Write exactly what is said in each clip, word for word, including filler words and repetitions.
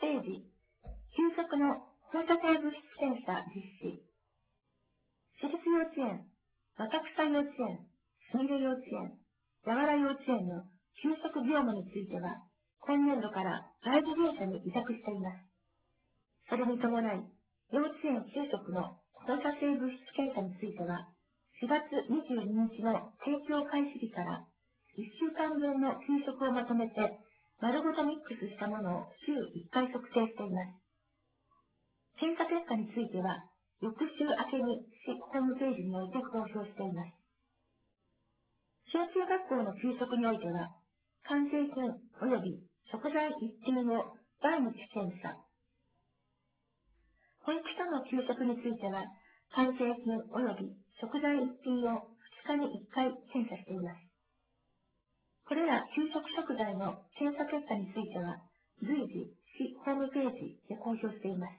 ページ、給食の放射性物質検査実施。私立幼稚園、若草幼稚園、すみれ幼稚園、やわら幼稚園の給食業務については、今年度から外部業者に委託しています。それに伴い、幼稚園給食の放射性物質検査については、しがつにじゅうににちの提供開始日からいっしゅうかんぶんの給食をまとめて、丸ごとミックスしたものを週いっかい測定しています。検査結果については、翌週明けに市ホームページにおいて公表しています。小中学校の給食においては、完成品及び食材一品を毎日検査。保育所の給食については、完成品及び食材一品をふつかにいっかい検査しています。これら給食食材の検査結果については、随時市ホームページで公表しています。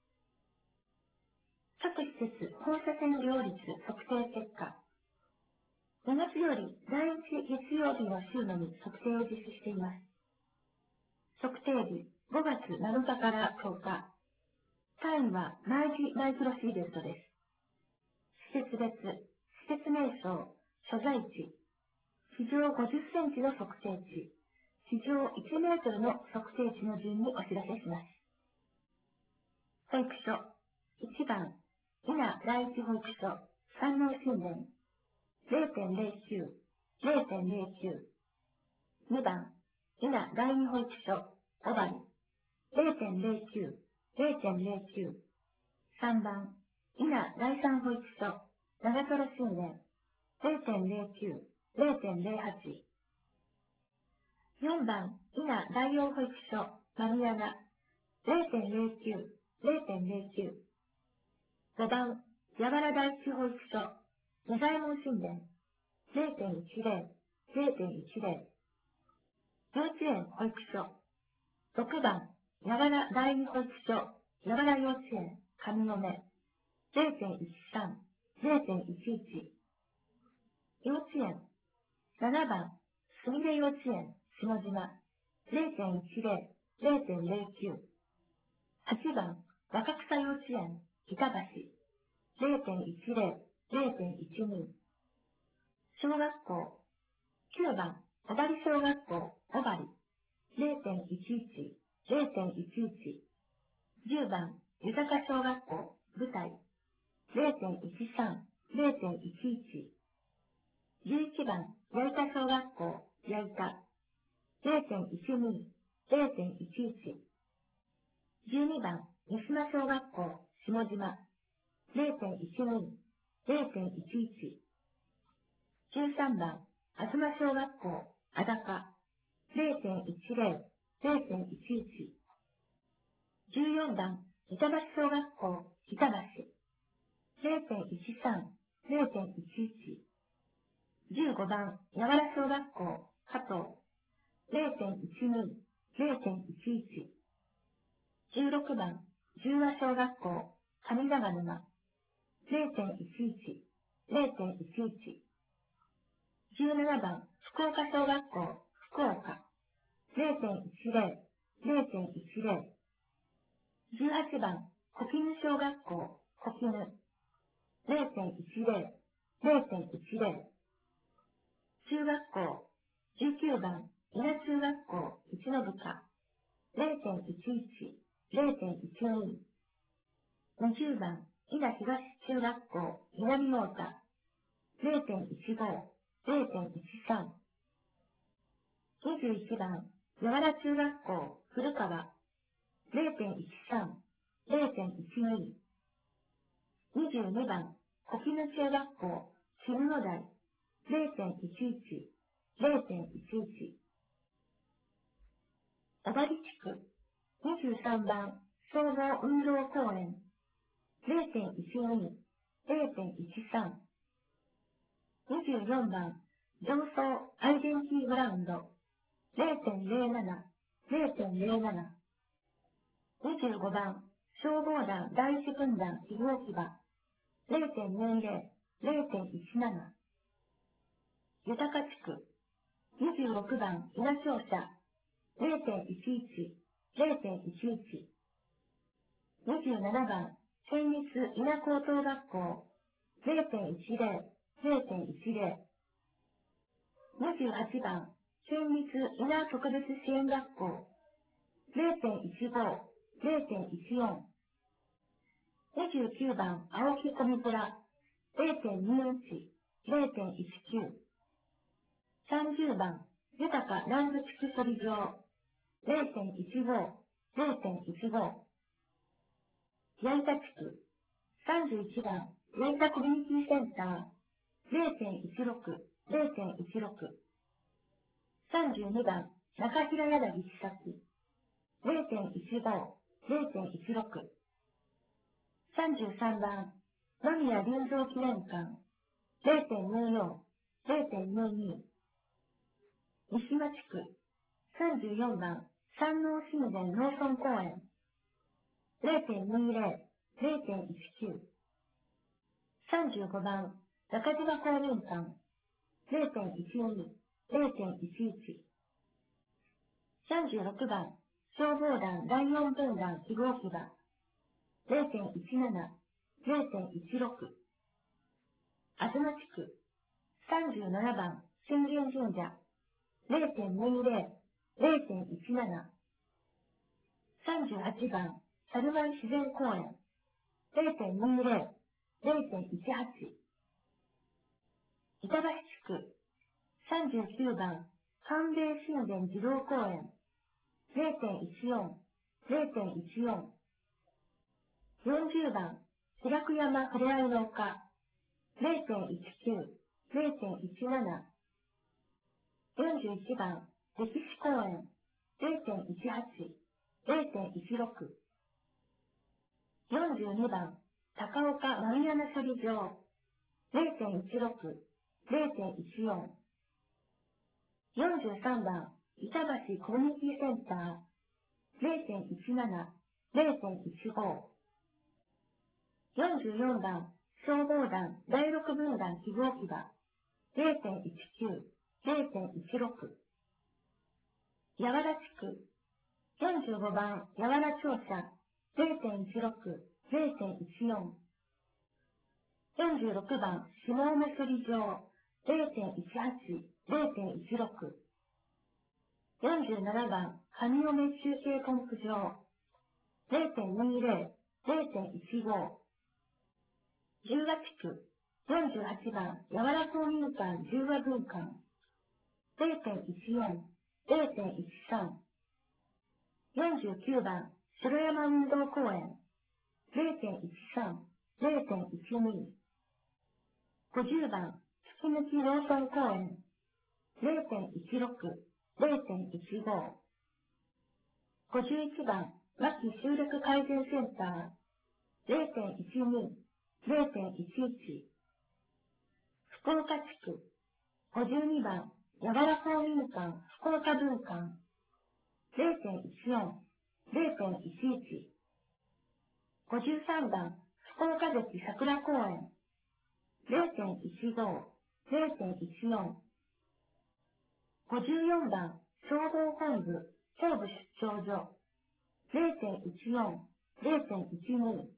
各施設放射線量率測定結果。ごがつよりだいいち月曜日の週のみ測定を実施しています。測定日ごがつなのかからとおか。単位は内耳マイクロシーベルトです。施設別、施設名称、所在地、地上ごじゅっセンチの測定値、地上いちメートルの測定値の順にお知らせします。保育所、いちばん、伊那第一保育所、山王新田、ゼロてんゼロきゅう、ゼロてんゼロきゅう。にばん、伊那第二保育所、小針、ゼロてんゼロきゅう、ゼロてんゼロきゅう。さんばん、伊那第三保育所、長瀞新田、ゼロてんゼロきゅう、ゼロてんゼロはち。よんばん、伊那第四保育所、丸山、ゼロてんゼロきゅう、ゼロてんゼロきゅう。ごばん、やわら第一保育所、二左衛門新田、ゼロてんいちゼロ、ゼロてんいちゼロ。幼稚園保育所、ろくばん、やわら第二保育所、やわら幼稚園、上米、ゼロてんいちさん、ゼロてんいちいち。幼稚園、ななばん、すみれ幼稚園、下島、ゼロてんいちゼロ、ゼロてんゼロきゅう。はちばん、若草幼稚園、板橋、ゼロてんいちゼロ、ゼロてんいちに。小学校、きゅうばん、小針小学校、小針、ゼロてんいちいち、ゼロてんいちいち。じゅうばん、豊小学校、舞台、ゼロてんいちさん、ゼロてんいちいち。じゅういちばん、矢板小学校、矢板、ゼロてんいちに、ゼロてんいちいち。じゅうにばん、三島小学校、下島、ゼロてんいちに、ゼロてんいちいち。じゅうさんばん、東小学校、あだか、ゼロてんいちゼロ、ゼロてんいちいち。じゅうよんばん、板橋小学校、板橋、ゼロてんいちさん、ゼロてんいちいち。じゅうごばん、やわら小学校、加藤、ゼロてんいちに、ゼロてんいちいち。じゅうろくばん、十和小学校、上長沼、ゼロてんいちいち、ゼロてんいちいち。じゅうななばん、福岡小学校、福岡、ゼロてんいちゼロ、ゼロてんいちゼロ。じゅうはちばん、小絹小学校、小絹、ゼロてんいちゼロ、ゼロてんいちゼロ。中学校、じゅうきゅうばん、伊那中学校、一ノ塚、ゼロてんいちいち、ゼロてんいちに。にじゅうばん、伊那東中学校、南太田、ゼロてんいちご、ゼロてんいちさん。にじゅういちばん、やわら中学校、古川、ゼロてんいちさん、ゼロてんいちに。にじゅうにばん、小絹中学校、渋野台、ゼロてんいちいち、ゼロてんいちいち。小針地区、にじゅうさんばん、総合運動公園、ゼロてんいちに、ゼロてんいちさん。にじゅうよんばん、上層アイデンティグラウンド、ゼロてんゼロなな、ゼロてんゼロなな。にじゅうごばん、消防団第一軍団非常置き場、ゼロてんよんゼロ、ゼロてんいちなな。豊地区、にじゅうろくばん、稲庁舎、ゼロてんいちいち、 ゼロてんいちいち。にじゅうななばん、県立伊那高等学校、ゼロてんいちゼロ、ゼロてんいちゼロ。にじゅうはちばん、県立伊那特別支援学校、ゼロてんいちご、ゼロてんいちよん。にじゅうきゅうばん、青木コミプラ、ゼロてんにいち、ゼロてんいちきゅう。さんじゅうばん、豊か南部地区処理場、ゼロてんいちご、ゼロてんいちご。矢板地区、さんじゅういちばん、矢板コミュニティセンター、ゼロてんいちろく、ゼロてんいちろく。さんじゅうにばん、中平柳千崎、ゼロてんいちご、ゼロてんいちろく。さんじゅうさんばん、間宮隆三記念館、ゼロてんによん、ゼロてんにに。三島地区、さんじゅうよんばん、山王神殿農村公園、ゼロてんにゼロ、ゼロてんいちきゅう。さんじゅうごばん、中島公民館、ゼロてんいちに、ゼロてんいちいち。さんじゅうろくばん、消防団だいよん分団非合置場、ゼロてんいちなな、ゼロてんいちろく。東地区、さんじゅうななばん、信玄神社、ゼロてんにゼロ、ゼロてんいちなな。さんじゅうはちばん、猿湾自然公園、ゼロてんにゼロ、ゼロてんいちはち。板橋地区、さんじゅうきゅうばん、寒米神殿児童公園、ゼロてんいちよん、ゼロてんいちよん。よんじゅうばん、白く山ふれあいの丘、ゼロてんいちきゅう、ゼロてんいちなな。よんじゅういちばん、歴史公園、ゼロてんいちはち、ゼロてんいちろく。よんじゅうにばん、高岡マリアナ処理場、ゼロてんいちろく、ゼロてんいちよん。よんじゅうさんばん、板橋コミュニティセンター、ゼロてんいちなな、ゼロてんいちご。よんじゅうよんばん、消防団だいろく分団非合置場、ゼロてんいちきゅう、ゼロてんいちろく。八原地区、よんじゅうごばん、八原庁舎、ゼロてんいちろく、ゼロてんいちよん。よんじゅうろくばん、下馬処理場、ゼロてんいちはち、ゼロてんいちろく。よんじゅうななばん、上尾目中継ポンプ場、ゼロてんにゼロ、ゼロてんいちご。十和地区、よんじゅうはちばん、八原公民館十和分館、ゼロてんいちよん、ゼロてんいちさん。よんじゅうきゅうばん、城山運動公園、ゼロてんいちさん、ゼロてんいちに。ごじゅうばん、月抜き農村公園、ゼロてんいちろく、ゼロてんいちご。ごじゅういちばん、牧集落改善センター、ゼロてんいちに、ゼロてんいちいち。福岡地区、ごじゅうにばん、八原公民館福岡分館、ゼロてんいちよん、ゼロてんいちいち。ごじゅうさんばん、福岡関桜公園、ゼロてんいちご、ゼロてんいちよん。ごじゅうよんばん、消防本部、東部出張所、ゼロてんいちよん、ゼロてんいちに。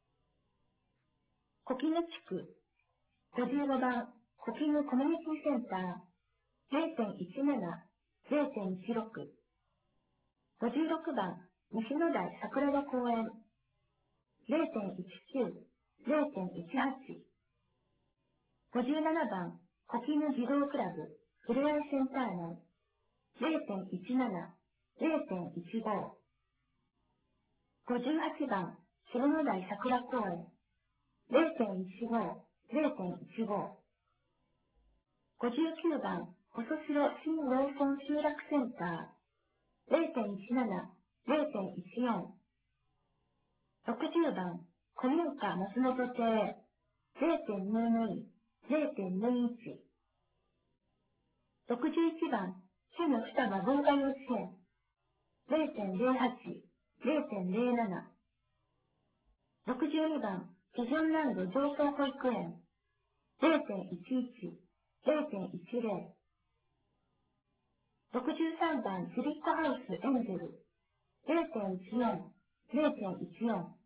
小絹地区、ごじゅうごばん、小絹コミュニティセンター、ゼロてんいちなな、ゼロてんいちろく。ごじゅうろくばん、西野台桜田公園、ゼロてんいちきゅう、ゼロてんいちはち。ごじゅうななばん、小絹児童クラブ、ふれあいセンター内、ゼロてんいちなな、ゼロてんいちご。ごじゅうはちばん、下野台桜公園、ゼロてんいちご、ゼロてんいちご。ごじゅうきゅうばん、細城新農村集落センター、ゼロてんいちなな、ゼロてんいちよん。ろくじゅうばん、古民家松本邸、ゼロてんにに、ゼロてんにいち。ろくじゅういちばん、市の双葉文化幼稚園、ゼロてんゼロはち、ゼロてんゼロなな。ろくじゅうにばん、ピジョンランド上層保育園、ゼロてんいちいち、ゼロてんいちゼロ。ろくじゅうさんばん、スリットハウスエンゼル、 ゼロてんいちよん、ゼロてんいちよん。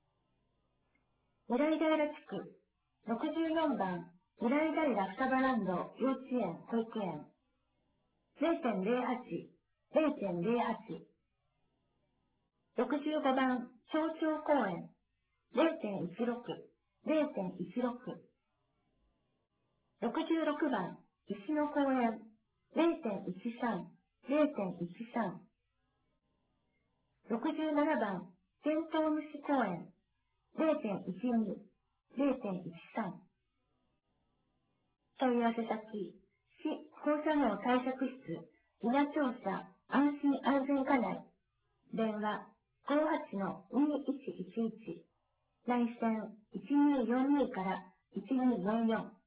未来平地区、ろくじゅうよんばん、未来平双葉ランド幼稚園保育園、ゼロてんゼロはち、ゼロてんゼロはち。ろくじゅうごばん、町長公園、ゼロてんいちろく、ゼロてんいちろく。ろくじゅうろくばん、石野公園、ゼロてんいちさん、ゼロてんいちさん。ろくじゅうななばん、テントウムシ公園、ゼロてんいちに、ゼロてんいちさん。問い合わせ先、市放射能対策室、稲庁舎安心安全課内、電話ごーはちのにいちいちいち、内線いちにーよんにからいちにーよんよん。